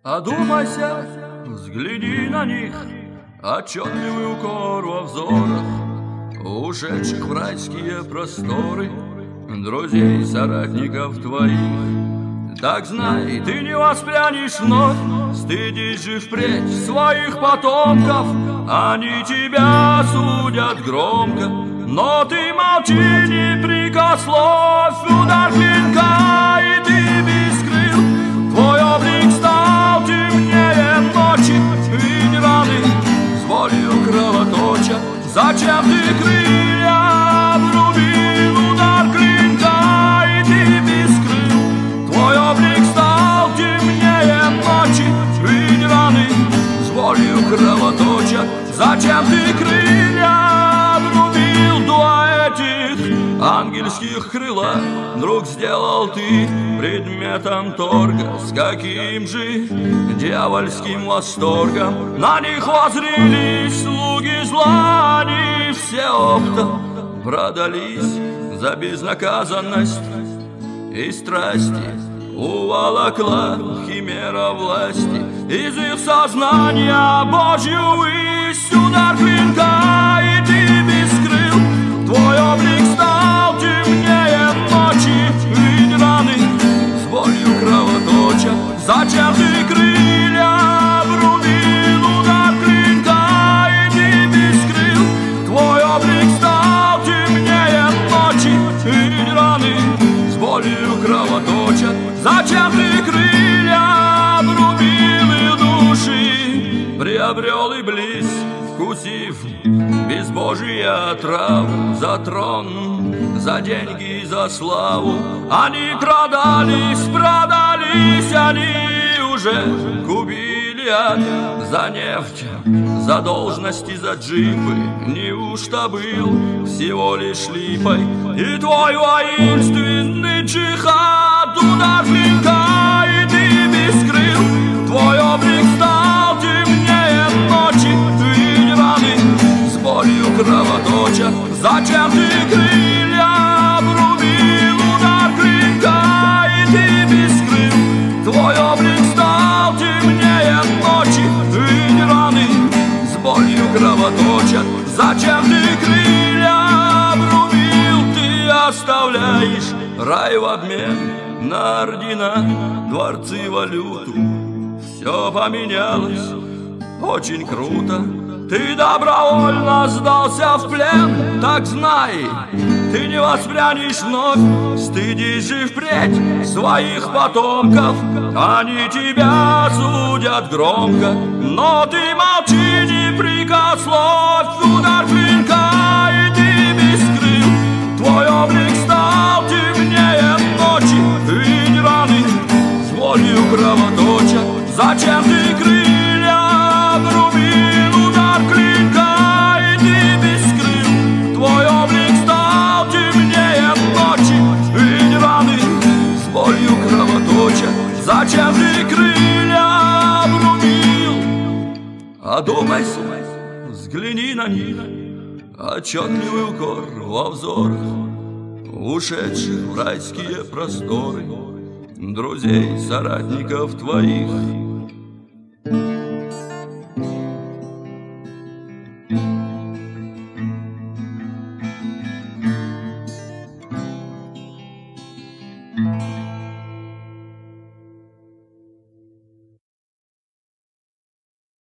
Одумайся, взгляни на них, отчетливый укор во взорах ушедших в райские просторы друзей, соратников твоих. Так знай, ты не воспрянешь вновь, стыдишь же впредь своих потомков. Они тебя судят громко, но ты молчи, не прикословь. Удар клинка, и ты без крыл, твой облик стал темнее ночи. Видь раны, с болью кровоточат, зачем ты крылья обрубил? Удар клинка, и ты без крыл, твой облик стал темнее ночи. Видь раны, с болью кровоточат, зачем ты крылья обрубил? Два этих ангельских крыла вдруг сделал ты предметом торга. С каким же дьявольским восторгом на них воззрелись слуги зла. Они все оптом продались за безнаказанность и страсти. Уволокла химера власти из их сознания Божью высь. Удар клинка, и ты без крыл, твой облик стал темнее ночи. Видь раны, с болью кровоточат, зачем ты крылья обрубил? Удар клинка, и ты без крыл, твой облик стал темнее ночи. Видь раны, с болью кровоточат, зачем ты крылья обрубил? И души приобрел Иблис, вкусив безбожия отраву. За трон, за деньги, за славу они продались, они уже купили ад. За нефть, за должности, за джипы неужто был всего лишь липой и твой воинственный джихад? Удар клинка, и ты без крыл, твой облик стал темнее ночи. Видь раны, с болью кровоточат, зачем ты крылья обрубил? Удар клинка, и ты без крыл, твой облик стал темнее ночи. Видь раны, с болью кровоточат, зачем ты крылья обрубил? Ты оставляешь рай в обмен на ордена, дворцы, валюту. Все поменялось очень круто. Ты добровольно сдался в плен, так знай, ты не воспрянешь вновь, стыдишь же впредь своих потомков. Они тебя судят громко, но ты молчи, не прикословь. Удар клинка, и ты без крыл, твой облик стал темнее ночи. Видь раны, с болью кровоточат, зачем ты крылья обрубил? Удар клинка, и ты без крыл, твой облик стал темнее ночи. Видь раны, с болью кровоточат, зачем ты крылья обрубил? Одумайся, взгляни на них, отчетливый укор во взорах ушедших в райские просторы друзей, соратников твоих.